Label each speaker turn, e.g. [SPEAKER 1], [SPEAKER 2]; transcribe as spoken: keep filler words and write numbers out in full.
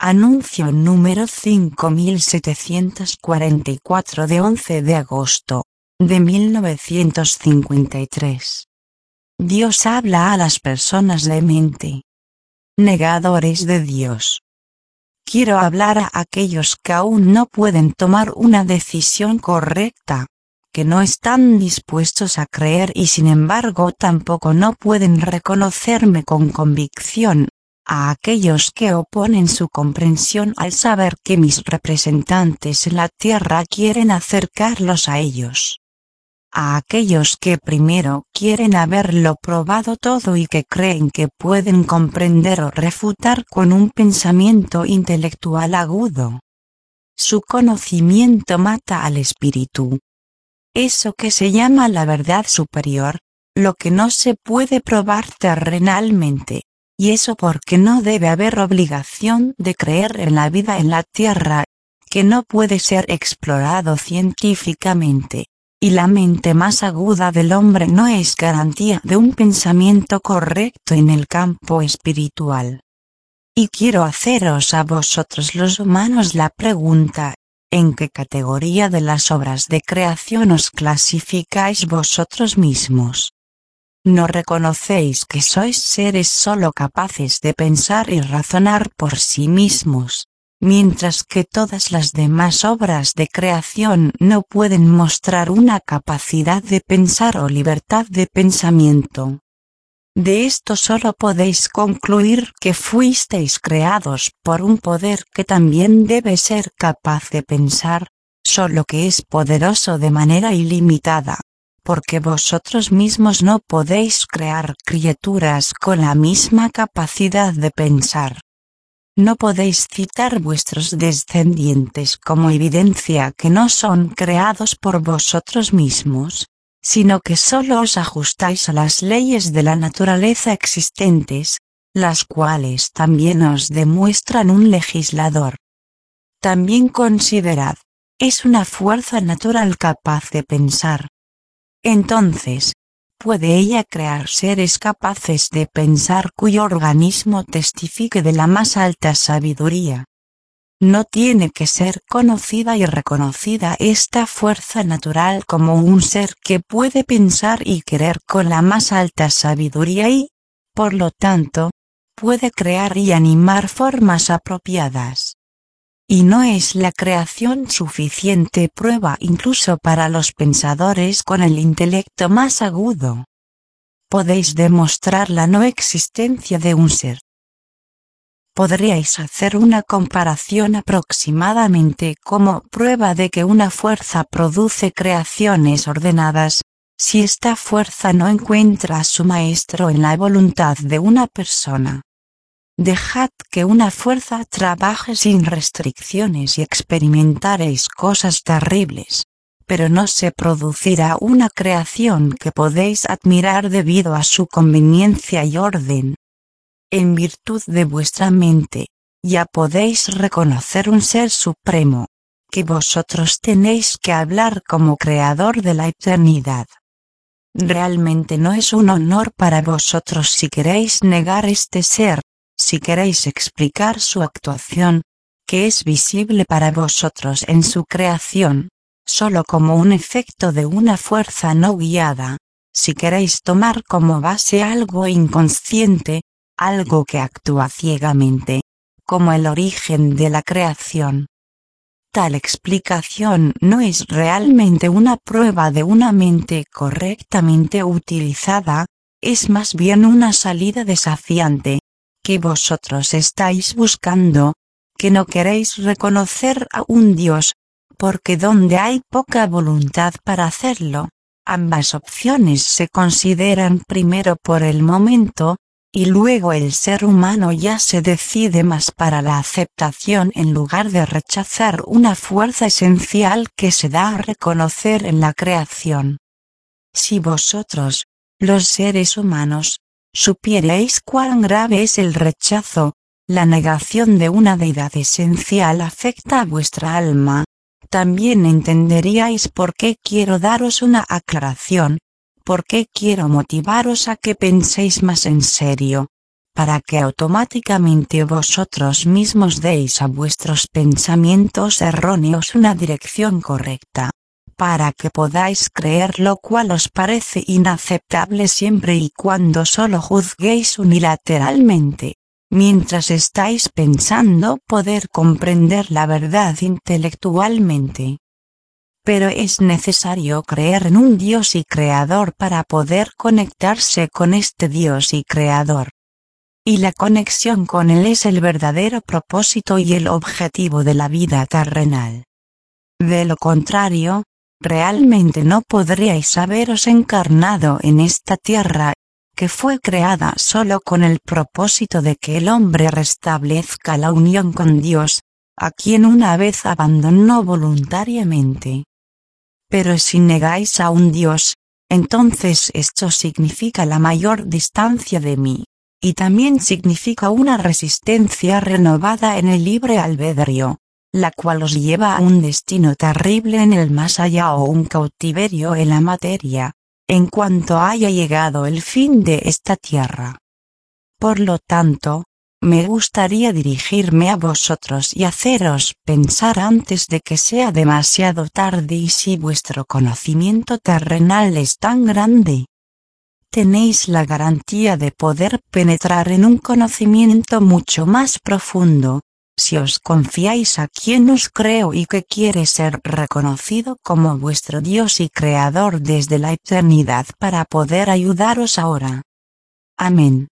[SPEAKER 1] Anuncio número cinco mil setecientos cuarenta y cuatro de once de agosto de mil novecientos cincuenta y tres. Dios habla a las personas de mente. Negadores de Dios. Quiero hablar a aquellos que aún no pueden tomar una decisión correcta, que no están dispuestos a creer y sin embargo tampoco no pueden reconocerme con convicción, a aquellos que oponen su comprensión al saber que mis representantes en la tierra quieren acercarlos a ellos. A aquellos que primero quieren haberlo probado todo y que creen que pueden comprender o refutar con un pensamiento intelectual agudo. Su conocimiento mata al espíritu. Eso que se llama la verdad superior, lo que no se puede probar terrenalmente, y eso porque no debe haber obligación de creer en la vida en la tierra, que no puede ser explorado científicamente. Y la mente más aguda del hombre no es garantía de un pensamiento correcto en el campo espiritual. Y quiero haceros a vosotros los humanos la pregunta, ¿en qué categoría de las obras de creación os clasificáis vosotros mismos? ¿No reconocéis que sois seres solo capaces de pensar y razonar por sí mismos? Mientras que todas las demás obras de creación no pueden mostrar una capacidad de pensar o libertad de pensamiento. De esto solo podéis concluir que fuisteis creados por un poder que también debe ser capaz de pensar, solo que es poderoso de manera ilimitada, porque vosotros mismos no podéis crear criaturas con la misma capacidad de pensar. No podéis citar vuestros descendientes como evidencia que no son creados por vosotros mismos, sino que solo os ajustáis a las leyes de la naturaleza existentes, las cuales también os demuestran un legislador. También considerad, es una fuerza natural capaz de pensar. Entonces, ¿puede ella crear seres capaces de pensar cuyo organismo testifique de la más alta sabiduría? No tiene que ser conocida y reconocida esta fuerza natural como un ser que puede pensar y querer con la más alta sabiduría y, por lo tanto, puede crear y animar formas apropiadas. Y no es la creación suficiente prueba incluso para los pensadores con el intelecto más agudo. Podéis demostrar la no existencia de un ser. Podríais hacer una comparación aproximadamente como prueba de que una fuerza produce creaciones ordenadas, si esta fuerza no encuentra a su maestro en la voluntad de una persona. Dejad que una fuerza trabaje sin restricciones y experimentaréis cosas terribles, pero no se producirá una creación que podéis admirar debido a su conveniencia y orden. En virtud de vuestra mente, ya podéis reconocer un ser supremo, que vosotros tenéis que hablar como creador de la eternidad. Realmente no es un honor para vosotros si queréis negar este ser, si queréis explicar su actuación, que es visible para vosotros en su creación, solo como un efecto de una fuerza no guiada, si queréis tomar como base algo inconsciente, algo que actúa ciegamente, como el origen de la creación. Tal explicación no es realmente una prueba de una mente correctamente utilizada, es más bien una salida desafiante, que vosotros estáis buscando, que no queréis reconocer a un Dios, porque donde hay poca voluntad para hacerlo, ambas opciones se consideran primero por el momento, y luego el ser humano ya se decide más para la aceptación en lugar de rechazar una fuerza esencial que se da a reconocer en la creación. Si vosotros, los seres humanos, supierais cuán grave es el rechazo, la negación de una deidad esencial afecta a vuestra alma, también entenderíais por qué quiero daros una aclaración, por qué quiero motivaros a que penséis más en serio, para que automáticamente vosotros mismos deis a vuestros pensamientos erróneos una dirección correcta, para que podáis creer lo cual os parece inaceptable siempre y cuando solo juzguéis unilateralmente, mientras estáis pensando poder comprender la verdad intelectualmente. Pero es necesario creer en un Dios y Creador para poder conectarse con este Dios y Creador. Y la conexión con Él es el verdadero propósito y el objetivo de la vida terrenal. De lo contrario, realmente no podríais haberos encarnado en esta tierra, que fue creada solo con el propósito de que el hombre restablezca la unión con Dios, a quien una vez abandonó voluntariamente. Pero si negáis a un Dios, entonces esto significa la mayor distancia de mí, y también significa una resistencia renovada en el libre albedrío, la cual os lleva a un destino terrible en el más allá o un cautiverio en la materia, en cuanto haya llegado el fin de esta tierra. Por lo tanto, me gustaría dirigirme a vosotros y haceros pensar antes de que sea demasiado tarde y si vuestro conocimiento terrenal es tan grande. Tenéis la garantía de poder penetrar en un conocimiento mucho más profundo, si os confiáis a quien os creo y que quiere ser reconocido como vuestro Dios y Creador desde la eternidad para poder ayudaros ahora. Amén.